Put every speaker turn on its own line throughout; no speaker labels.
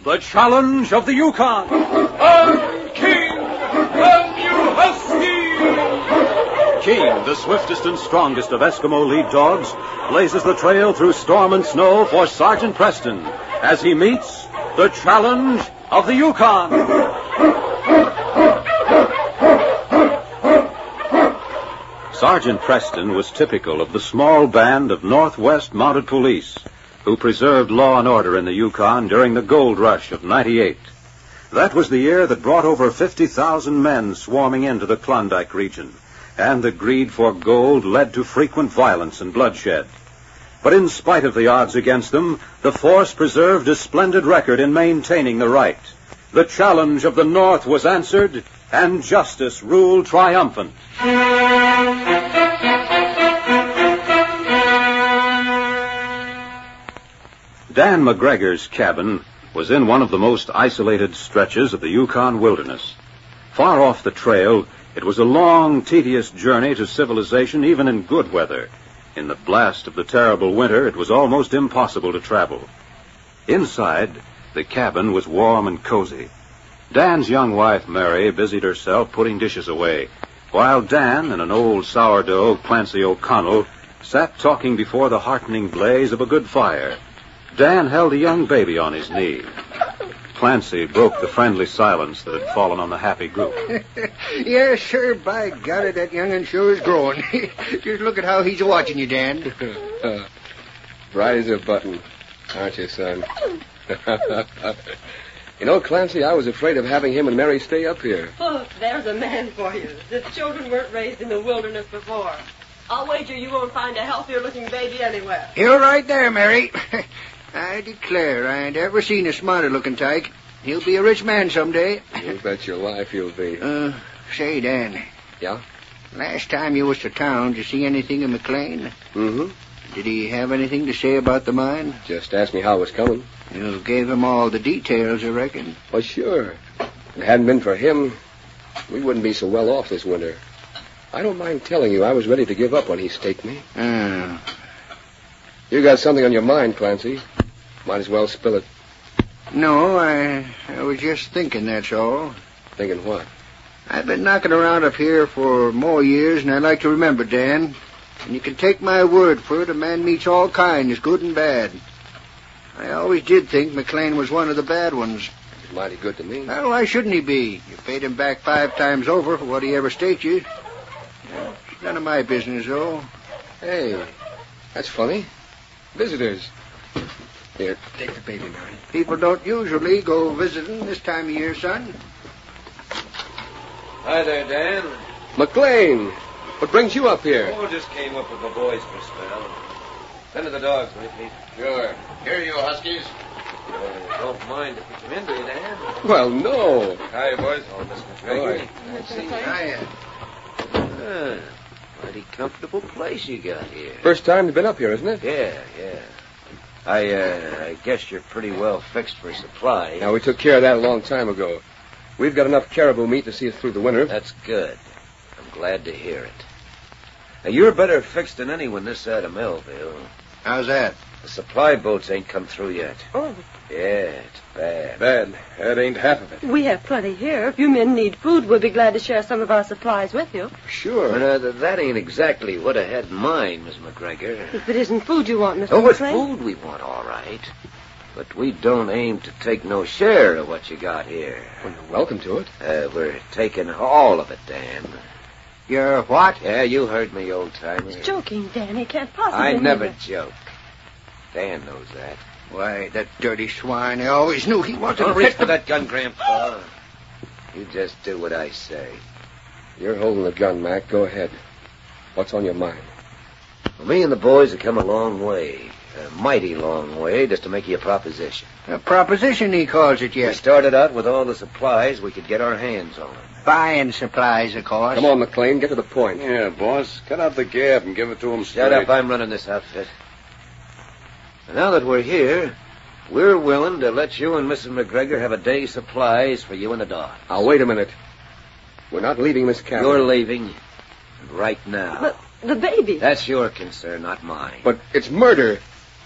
The Challenge of the Yukon.
I'm King, and you husky!
King, the swiftest and strongest of Eskimo lead dogs, blazes the trail through storm and snow for Sergeant Preston as he meets the Challenge of the Yukon. Sergeant Preston was typical of the small band of Northwest Mounted Police who preserved law and order in the Yukon during the gold rush of '98. That was the year that brought over 50,000 men swarming into the Klondike region, and the greed for gold led to frequent violence and bloodshed. But in spite of the odds against them, the force preserved a splendid record in maintaining the right. The challenge of the North was answered, and justice ruled triumphant. Dan McGregor's cabin was in one of the most isolated stretches of the Yukon wilderness. Far off the trail, it was a long, tedious journey to civilization even in good weather. In the blast of the terrible winter, it was almost impossible to travel. Inside, the cabin was warm and cozy. Dan's young wife, Mary, busied herself putting dishes away, while Dan and an old sourdough, Clancy O'Connell, sat talking before the heartening blaze of a good fire. Dan held a young baby on his knee. Clancy broke the friendly silence that had fallen on the happy group.
Yes, sir, by golly, that young'un sure is growing. Just look at how he's watching you, Dan.
Bright as a button, aren't you, son? You know, Clancy, I was afraid of having him and Mary stay up here.
Oh, there's a man for you. The children weren't raised in the wilderness before. I'll wager you won't find a healthier-looking baby anywhere.
You're right there, Mary. I declare, I ain't ever seen a smarter-looking tyke. He'll be a rich man someday.
You bet your life he'll be.
Say, Dan.
Yeah?
Last time you was to town, did you see anything of McLean?
Mm-hmm.
Did he have anything to say about the mine?
Just asked me how it was coming.
You gave him all the details, I reckon.
Well, sure. If it hadn't been for him, we wouldn't be so well off this winter. I don't mind telling you, I was ready to give up when he staked me. You got something on your mind, Clancy. Might as well spill it.
No, I was just thinking, that's all.
Thinking what?
I've been knocking around up here for more years than I like to remember, Dan. And you can take my word for it, a man meets all kinds, good and bad. I always did think McLean was one of the bad ones.
He's mighty good to me.
Well, why shouldn't he be? You paid him back 5 times over for what he ever staked you. It's none of my business, though.
Hey, that's funny. Visitors. Here, take the baby, Mary.
People don't usually go visiting this time of year, son.
Hi there, Dan.
McLean, what brings you up here?
Oh, just came up with the boys for a spell. Send to the dogs, will you, Pete?
Sure. Here you, Huskies.
Don't mind if we come in, do you, Dan?
Well, no.
Hi, boys. Oh, Miss McGregor.
Let's see. Hiya.
Mighty comfortable place you got here.
First time you've been up here, isn't it?
Yeah. I guess you're pretty well fixed for supply.
Now, we took care of that a long time ago. We've got enough caribou meat to see us through the winter.
That's good. I'm glad to hear it. Now, you're better fixed than anyone this side of Melville.
How's that?
The supply boats ain't come through yet.
Oh.
Yeah, it's bad.
Bad. That ain't half of it.
We have plenty here. If you men need food, we'll be glad to share some of our supplies with you.
Sure.
But, that ain't exactly what I had in mind, Miss McGregor.
If it isn't food you want, Mr.
Oh, it's
McLean.
food we want, all right. But we don't aim to take no share of what you got here.
Well, you're welcome to it.
We're taking all of it, Dan.
You're what?
Yeah, you heard me, old-timer.
He's joking, Dan. He can't possibly
I
mean
never
it.
joke. Dan knows that.
Why, that dirty swine, I always knew he wasn't
Don't
rich.
reach for that gun, Grandpa. You just do what I say.
You're holding the gun, Mac. Go ahead. What's on your mind?
Well, me and the boys have come a long way. A mighty long way, just to make you a proposition.
A proposition, he calls it,
We
yes.
started out with all the supplies we could get our hands on.
Buying supplies, of course.
Come on, McLean. Get to the point.
Yeah, boss. Cut out the gab and give it to him straight.
Shut up, I'm running this outfit. And now that we're here, we're willing to let you and Mrs. McGregor have a day's supplies for you and the dog.
Now, wait a minute. We're not leaving this cabin.
You're leaving right now.
But the baby.
That's your concern, not mine.
But it's murder.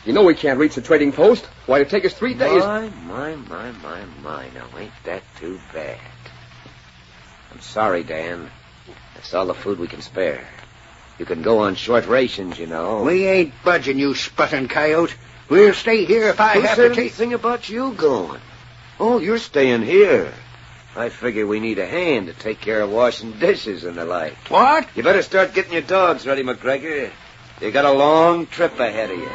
You know we can't reach the trading post. Why, it'd take us 3 days.
My. Now, ain't that too bad? I'm sorry, Dan. That's all the food we can spare. You can go on short rations, you know.
We ain't budging, you sputting coyote. We'll stay here if I
Who
have
said
to take...
anything about you going? Oh, you're staying here. I figure we need a hand to take care of washing dishes and the like.
What?
You better start getting your dogs ready, McGregor. You got a long trip ahead of you.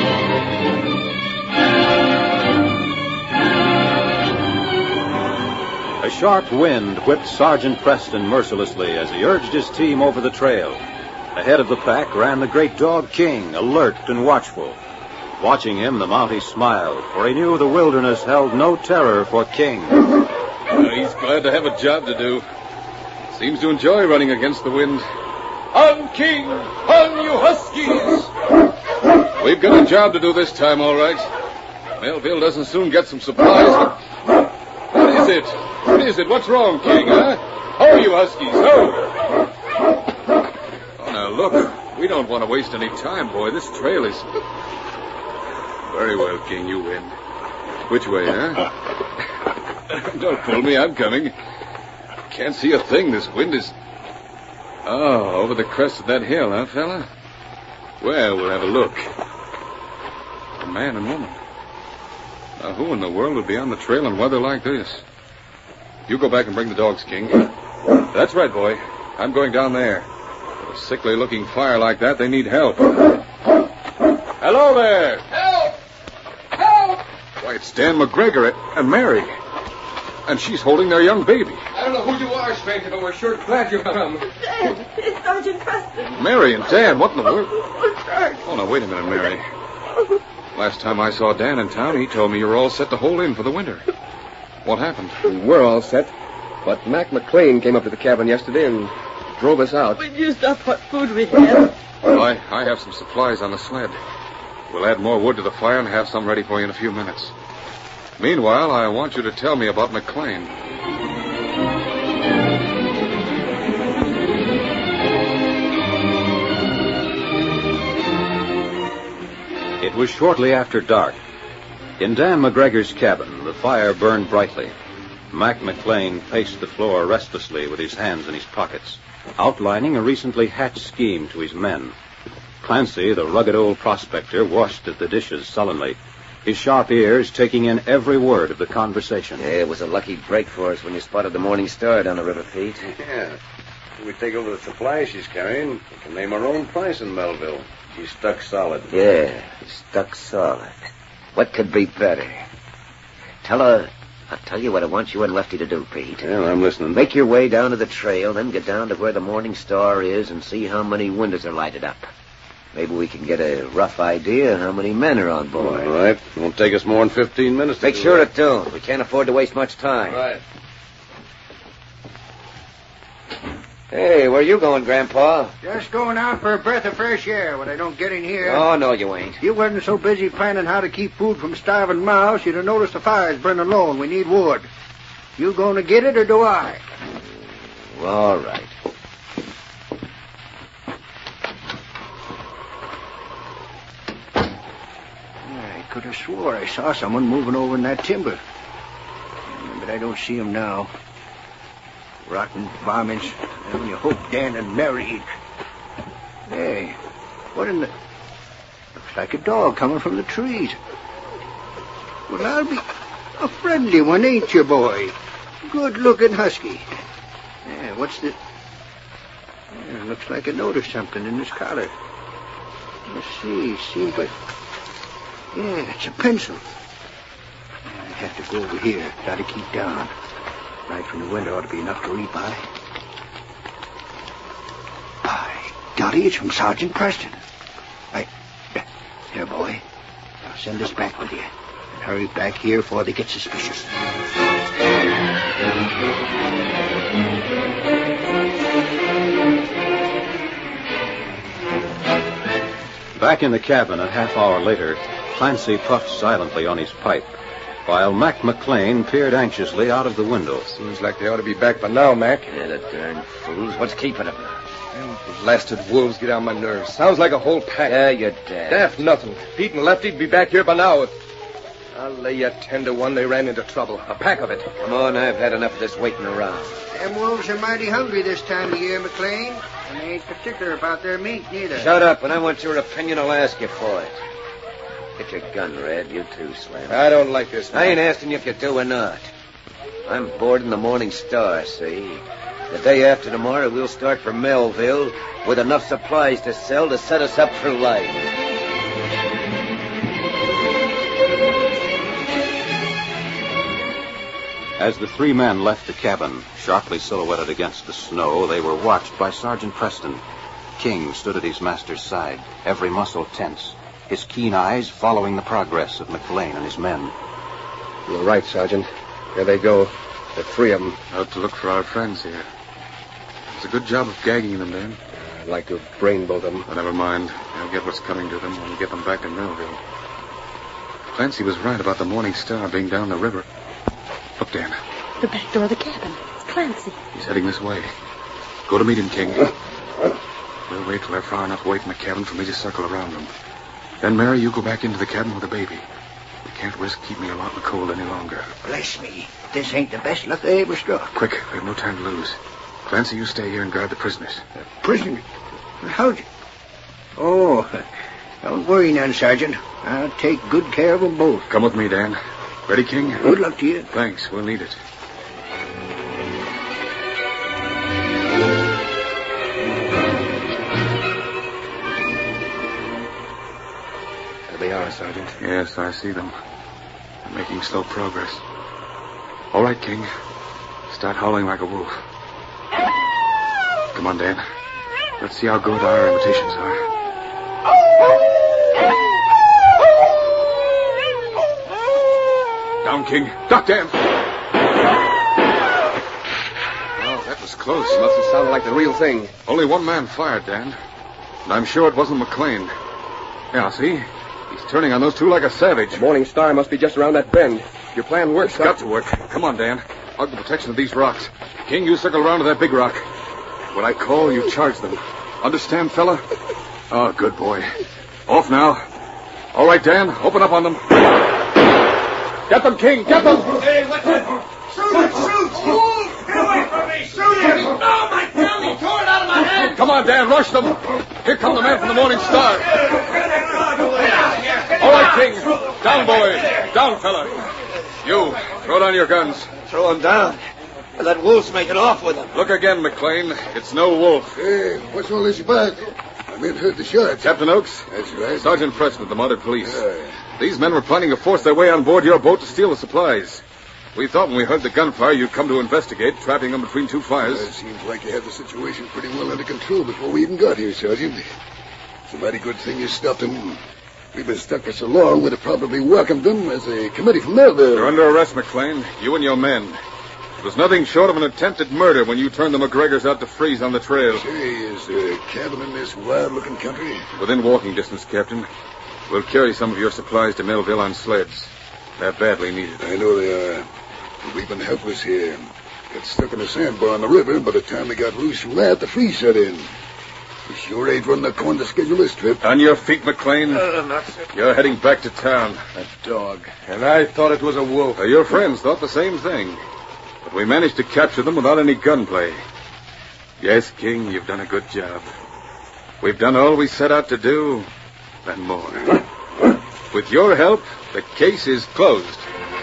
A sharp wind whipped Sergeant Preston mercilessly as he urged his team over the trail. Ahead of the pack ran the great dog King, alert and watchful. Watching him, the Mountie smiled, for he knew the wilderness held no terror for King.
He's glad to have a job to do. Seems to enjoy running against the wind. On, King! On, you huskies! We've got a job to do this time, all right. Melville doesn't soon get some supplies. What is it? What is it? What's wrong, King, huh? Ho, you huskies, ho! Oh, now, look. We don't want to waste any time, boy. This trail is... Very well, King, you win. Which way, huh? Don't pull me, I'm coming. Can't see a thing. This wind is... Oh, over the crest of that hill, huh, fella? Well, we'll have a look. A man and woman. Now, who in the world would be on the trail in weather like this? You go back and bring the dogs, King. That's right, boy. I'm going down there. With a sickly-looking fire like that, they need help. Hello there!
Help! Help!
Why, it's Dan McGregor and Mary. And she's holding their young baby.
I don't know who you are, stranger, but we're sure glad you've come.
Dan, it's Sergeant Preston.
Mary and Dan, what in the world?
Sergeant.
Oh, now, wait a minute, Mary. Last time I saw Dan in town, he told me you were all set to hold in for the winter. What happened?
We were all set, but Mac McLean came up to the cabin yesterday and drove us out.
We've used up what food we had.
Well, I have some supplies on the sled. We'll add more wood to the fire and have some ready for you in a few minutes. Meanwhile, I want you to tell me about McLean.
It was shortly after dark. In Dan McGregor's cabin, the fire burned brightly. Mac McLean paced the floor restlessly with his hands in his pockets, outlining a recently hatched scheme to his men. Clancy, the rugged old prospector, washed at the dishes sullenly, his sharp ears taking in every word of the conversation.
Yeah, it was a lucky break for us when you spotted the Morning Star down the river, Pete.
Yeah. We take over the supplies she's carrying. We can name our own price in Melville. She's stuck solid.
Yeah, stuck solid. What could be better? I'll tell you what I want you and Lefty to do, Pete.
Yeah, I'm listening.
Make your way down to the trail, then get down to where the Morning Star is and see how many windows are lighted up. Maybe we can get a rough idea how many men are on board.
All right. It won't take us more than 15 minutes.
Make sure it don't. We can't afford to waste much time.
Right.
Hey, where you going, Grandpa?
Just going out for a breath of fresh air when I don't get in here.
Oh, no, you ain't.
You wasn't so busy planning how to keep food from starving mouths, you'd have noticed the fire's burning low and we need wood. You going to get it or do I?
All right.
I could have swore I saw someone moving over in that timber. But I don't see him now. Rotten varmints. And you hope Dan and Mary... Hey, what in the... Looks like a dog coming from the trees. Well, I'll be a friendly one, ain't you, boy? Good-looking husky. Yeah, what's the... Yeah, looks like I noticed something in his collar. Let's see, but... Yeah, it's a pencil. I have to go over here. Gotta keep down. Light from the window ought to be enough to read by. By golly, it's from Sergeant Preston. Here, boy. I'll send this back with you. And hurry back here before they get suspicious.
Back in the cabin a half hour later, Clancy puffed silently on his pipe, while Mac McLean peered anxiously out of the window.
Seems like they ought to be back by now, Mac.
Yeah, the darn fools. What's keeping them?
Them blasted wolves get on my nerves. Sounds like a whole pack.
Yeah, you're dead.
Daft nothing. Pete and Lefty'd be back here by now. I'll lay you 10 to 1 they ran into trouble. A pack of it.
Come on, I've had enough of this waiting around.
Them wolves are mighty hungry this time of year, McLean. And they ain't particular about their meat, neither.
Shut up. When I want your opinion, I'll ask you for it. Get your gun, Red. You too, Slim.
I don't like this, man.
I ain't asking you if you do or not. I'm boarding the Morning Star, see? The day after tomorrow, we'll start for Melville with enough supplies to sell to set us up for life.
As the three men left the cabin, sharply silhouetted against the snow, they were watched by Sergeant Preston. King stood at his master's side, every muscle tense, his keen eyes following the progress of McLean and his men.
You're right, Sergeant. There they go. The three of them.
Out to look for our friends here. It's a good job of gagging them, Dan.
I'd like to have brained both of them.
But never mind. I'll get what's coming to them when we get them back to Millville. Clancy was right about the Morning Star being down the river. Look, Dan.
The back door of the cabin. Clancy.
He's heading this way. Go to meet him, King. We'll wait till they're far enough away from the cabin for me to circle around them. Then, Mary, you go back into the cabin with the baby. We can't risk keeping you out in the cold any longer.
Bless me. This ain't the best luck I ever struck.
Quick, we have no time to lose. Clancy, you stay here and guard the prisoners.
Prisoner? How'd you? Oh, don't worry none, Sergeant. I'll take good care of them both.
Come with me, Dan. Ready, King?
Good luck to you.
Thanks. We'll need it.
There they are, Sergeant.
Yes, I see them. They're making slow progress. All right, King. Start howling like a wolf. Come on, Dan. Let's see how good our imitations are. Down, King. Duck, Dan. Oh, that was close.
Must have sounded like the real thing.
Only one man fired, Dan. And I'm sure it wasn't McLean. Yeah, see? He's turning on those two like a savage.
The Morning Star must be just around that bend. Your plan works.
It's got to work. Come on, Dan. Hug the protection of these rocks. King, you circle around to that big rock. When I call, you charge them. Understand, fella? Oh, good boy. Off now. All right, Dan. Open up on them. Get them, King. Get them.
Hey, what's that? Shoot it! Shoot! Get away from me! Shoot him! Oh, my gun! He tore it out of my hand!
Come on, Dan. Rush them. Here come the men from the Morning Star. All right, King. Down, boy. Down, fella. You, throw down your guns.
Throw him down. That wolf's making off with him.
Look again, McLean. It's no wolf.
Hey, what's all this about? I meant heard the shots.
Captain Oakes?
That's right.
Sergeant Preston of the Mounted Police. These men were planning to force their way on board your boat to steal the supplies. We thought when we heard the gunfire you'd come to investigate, trapping them between two fires.
It seems like you had the situation pretty well under control before we even got here, Sergeant. It's a mighty good thing you stopped them. We've been stuck for so long, we'd have probably welcomed them as a committee from Melville.
You're under arrest, McLean. You and your men. It was nothing short of an attempted murder when you turned the McGregors out to freeze on the trail.
Say, is there a cabin in this wild-looking country?
Within walking distance, Captain. We'll carry some of your supplies to Melville on sleds. They're badly needed.
I know they are. But we've been helpless here. Got stuck in a sandbar on the river. By the time we got loose from that, the freeze set in. We sure ain't running a corner to schedule this trip.
On your feet, McLean. You're heading back to town.
A dog. And I thought it was a wolf.
Your friends thought the same thing. But we managed to capture them without any gunplay. Yes, King, you've done a good job. We've done all we set out to do, and more. With your help, the case is closed.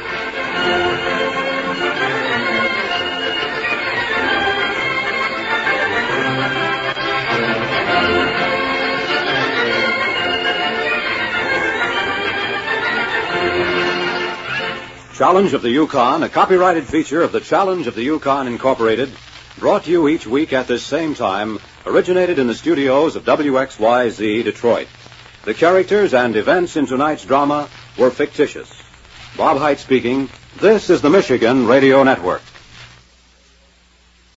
Challenge of the Yukon, a copyrighted feature of the Challenge of the Yukon Incorporated, brought to you each week at this same time, originated in the studios of WXYZ Detroit. The characters and events in tonight's drama were fictitious. Bob Hite speaking. This is the Michigan Radio Network.